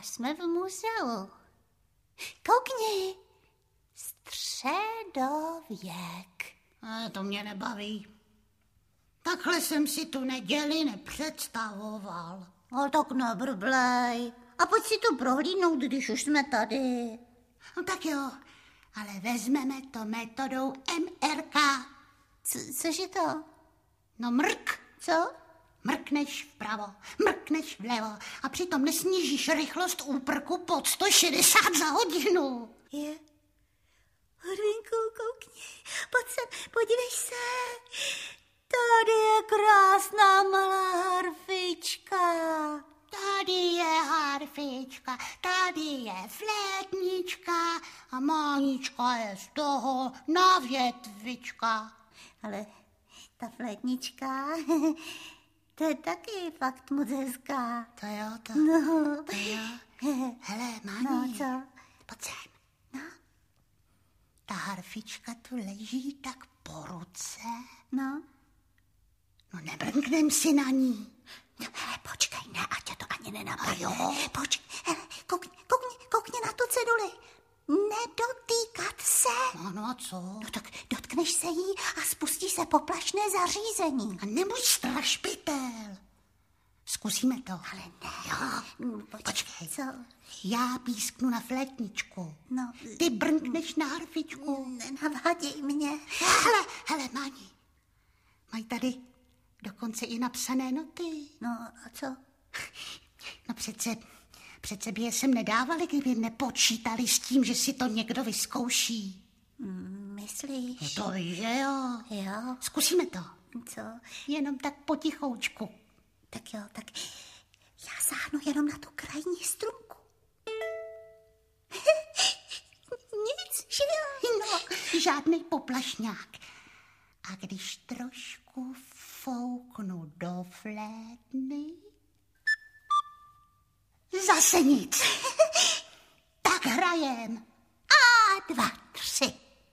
jsme v muzeu. Koukni, středověk. To mě nebaví. Takhle jsem si tu neděli nepředstavoval. Ale tak nebrblej. A pojď si to prohlídnout, když už jsme tady. No tak jo, ale vezmeme to metodou MRK. Což je to? No mrk. Co? Mrkneš vpravo, mrkneš vlevo a přitom nesnížíš rychlost úprku pod 160 za hodinu. Je. Horvínku, koukni, pojď sem, podívej se. Tady je krásná malá harfička. Tady je harfička, tady je flétnička a Mánička je z toho na větvička. Ale ta flétnička, to je taky fakt moc hezká. To jo, to jo. Hele, Máni, No, co? pojď sem. No. Ta harfička tu leží tak po ruce. No. No nebrnknem si na ní. No, hele, počkej, ne, ať tě to ani nenapadne. Jo. Počkej, hele, koukni na tu ceduli. Nedotýkat se. No a co? No tak dotkneš se jí a spustí se poplašné zařízení. A nebuď strašpitel. Zkusíme to. Ale ne. Jo. Počkej. Co? Já písknu na flétničku. No. Ty brnkneš na harfičku. Nenaváděj mě. Hele, Máni. Mají tady dokonce i napsané noty. No a co? No přece by je sem nedávali, kdyby nepočítali s tím, že si to někdo vyzkouší. Myslíš? No to víš, že jo. Jo. Zkusíme to. Co? Jenom tak potichoučku. Tak jo, tak já sáhnu jenom na tu krajní strunku. Nic, že jo? No, žádnej poplašňák. A když trošku fouknu do flétny, zase nic. Tak hrajem. A 2, 3.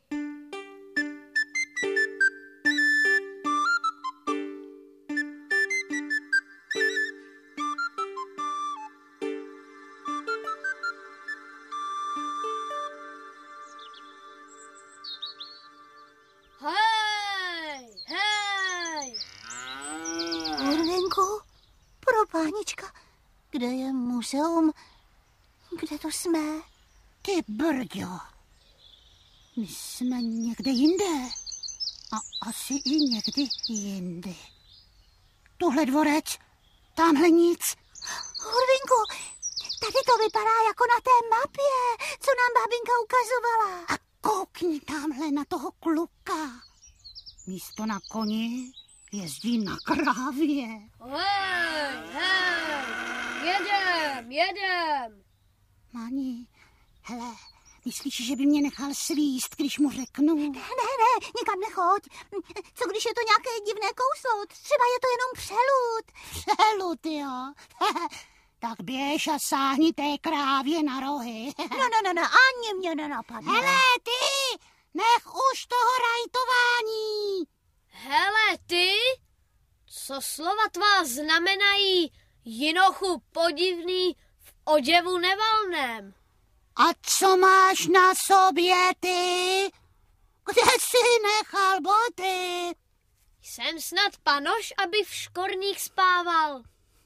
Pánička, kde je muzeum? Kde to jsme? Ty brďo, my jsme někde jinde. A asi i někdy jindy. Tuhle dvorec, tamhle nic. Horvinku, tady to vypadá jako na té mapě, co nám babinka ukazovala. A koukni tamhle na toho kluka. Místo na koni jezdí na krávě. Hej, jedem. Máni, hele, myslíš, že by mě nechal svíst, když mu řeknu? Ne, nikam nechoď. Co když je to nějaké divné kouslo? Třeba je to jenom přelud. Přelud, jo. Tak běž a sáhni té krávě na rohy. No, ani mě nenapadne. Hele, ty, nech už toho rajtování. Hele, ty, co slova tvá znamenají, jinochu podivný v oděvu nevalném? A co máš na sobě, ty? Kde jsi nechal boty? Jsem snad panoš, aby v škorních spával.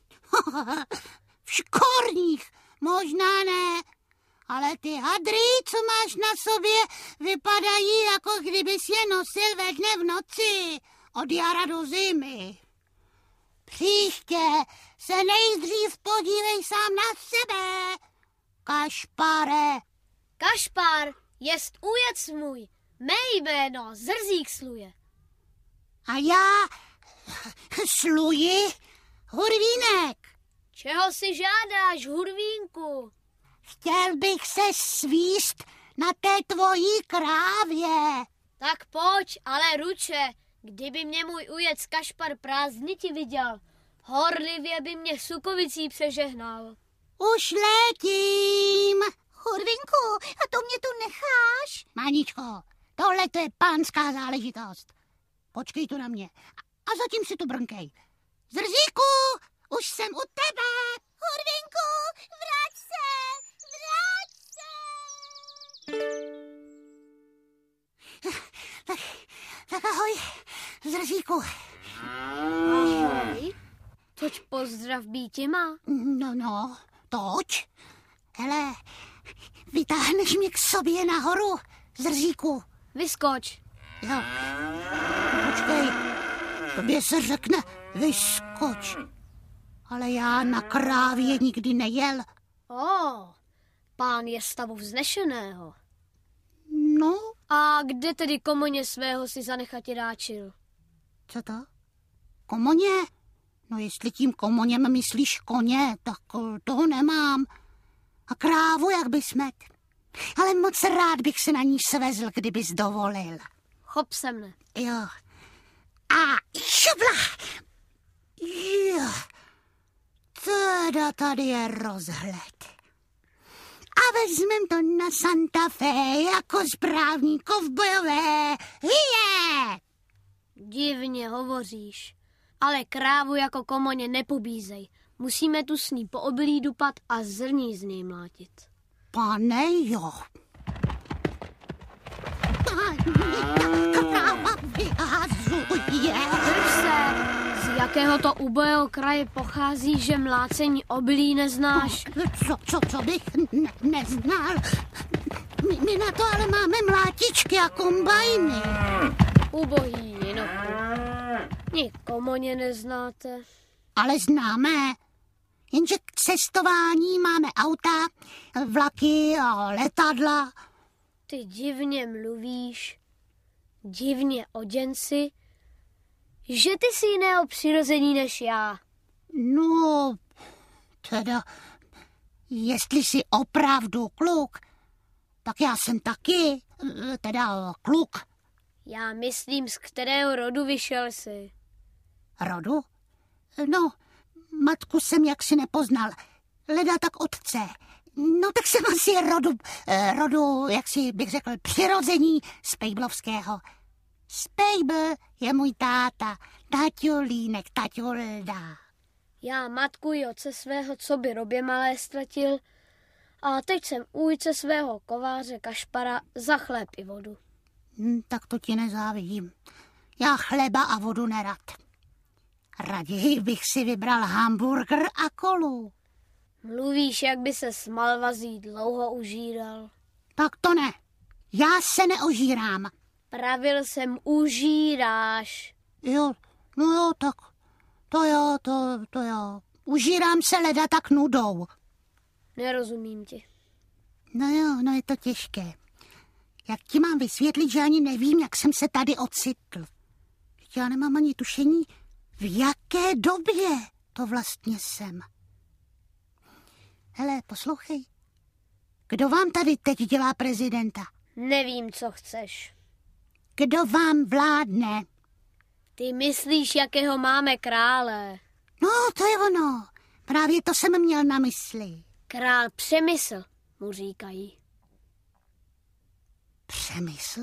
V škorních, možná ne, ale ty hadry, co máš na sobě, vypadají, jako kdybys je nosil ve dne v noci, od jara do zimy. Příště se nejdřív podívej sám na sebe, Kašpare. Kašpar, jest ujec můj, mé jméno Zrzík sluje. A já sluji Hurvínek. Čeho si žádáš, Hurvínku? Chtěl bych se svíst na té tvojí krávě. Tak pojď, ale ruče, kdyby mě můj ujec Kašpar prázdniti viděl, horlivě by mě sukovicí přežehnal. Už letím. Hurvinku, a to mě tu necháš? Máničko, tohle to je pánská záležitost. Počkej tu na mě a zatím si tu brnkej. Zrzíku, už jsem u tebe. Hurvinku, vrať se! Zrzíku. Ahoj. Toť pozdrav býti má. No, toť. Hele, vytáhneš mě k sobě nahoru, Zrzíku. Vyskoč. Jo. Počkej, tobě se řekne vyskoč. Ale já na krávě nikdy nejel. Pán je stavu vznešeného. No, A kde tedy komoně svého si zanechati ráčil? co to? Komoně? No jestli tím komoněm myslíš koně, tak toho nemám. A krávu, jak bys met. Ale moc rád bych se na ní svezl, kdybys dovolil. Chop se mne. Jo. A šubla! Jo. Teda tady je rozhled. A vezmem to na Santa Fe jako správní kovbojové. Hije! Divně hovoříš. Ale krávu jako komoně nepobízej. Musíme tu s ní po obilí dupat a zrní z něj mlátit. Pane jo. Kráva vyhazuje. Drž se, z jakého to ubojého kraje pochází, že mlácení obilí neznáš? Co bych neznal. My na to ale máme mlátičky a kombajny. Ubohý jinochu. Ni komoně neznáte. Ale známe. Jenže k cestování máme auta, vlaky a letadla. Ty divně mluvíš, divně oděn si, že ty jsi jiného přirození než já. No, teda, jestli jsi opravdu kluk, tak já jsem taky, teda kluk. Já myslím, z kterého rodu vyšel jsi. Rodu? No, matku jsem jaksi nepoznal, leda tak otce. No tak jsem asi rodu, jak si bych řekl, přirození Spejblovského. Spejbl je můj táta, taťulínek, taťulda. Já matku i otce svého, co by robě malé ztratil, a teď jsem ujce svého kováře Kašpara za chléb i vodu. Tak to ti nezávidím. Já chleba a vodu nerad. Raději bych si vybral hamburger a kolu. Mluvíš, jak by se s malvazí dlouho užíral. Tak to ne. Já se neožírám. Pravil jsem, užíráš. Jo, no jo, tak to jo. Užírám se leda tak nudou. Nerozumím ti. No jo, no je to těžké. Jak ti mám vysvětlit, že ani nevím, jak jsem se tady ocitl. Já nemám ani tušení, v jaké době to vlastně jsem. Hele, poslouchej. Kdo vám tady teď dělá prezidenta? Nevím, co chceš. Kdo vám vládne? Ty myslíš, jakého máme krále? No, to je ono. Právě to jsem měl na mysli. Král Přemysl, mu říkají. Přemysl?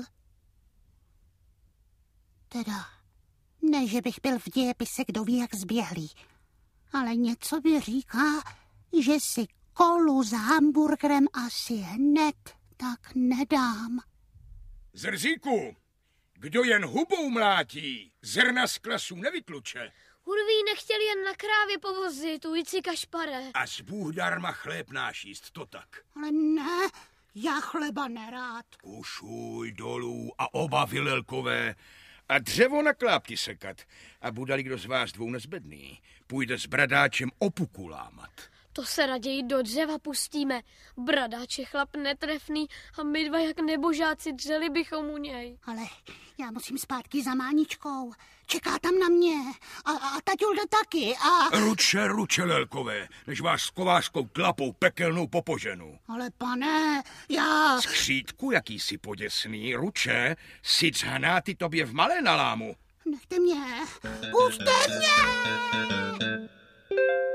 Teda, ne, že bych byl v dějepise kdo ví jak zběhlý, ale něco mi říká, že si kolu s hamburgerem asi hned tak nedám. Zrzíku, kdo jen hubou mlátí, zrna z klasů nevytluče. Hurví nechtěl jen na krávě povozit, ujici Kašpare. A z Bůh darma chléb náš jíst, to tak. Ale ne, já chleba nerád. Ušuj dolů a oba Vilelkové a dřevo na klápti sekat. A bude-li kdo z vás dvou nezbedný, půjde s bradáčem opuku lámat. To se raději do dřeva pustíme. Bradáč je chlap netrefný a my dva jak nebožáci dřeli bychom u něj. Ale já musím zpátky za Máničkou. Čeká tam na mě. A taťulda taky. Ruče, Lelkové, než vás s kovářskou tlapou pekelnou popoženu. Ale pane, já... Skřítku, jakýsi poděsný, ruče, sic hnáty tobě v malé nalámu. Nechte mě. Puste mě!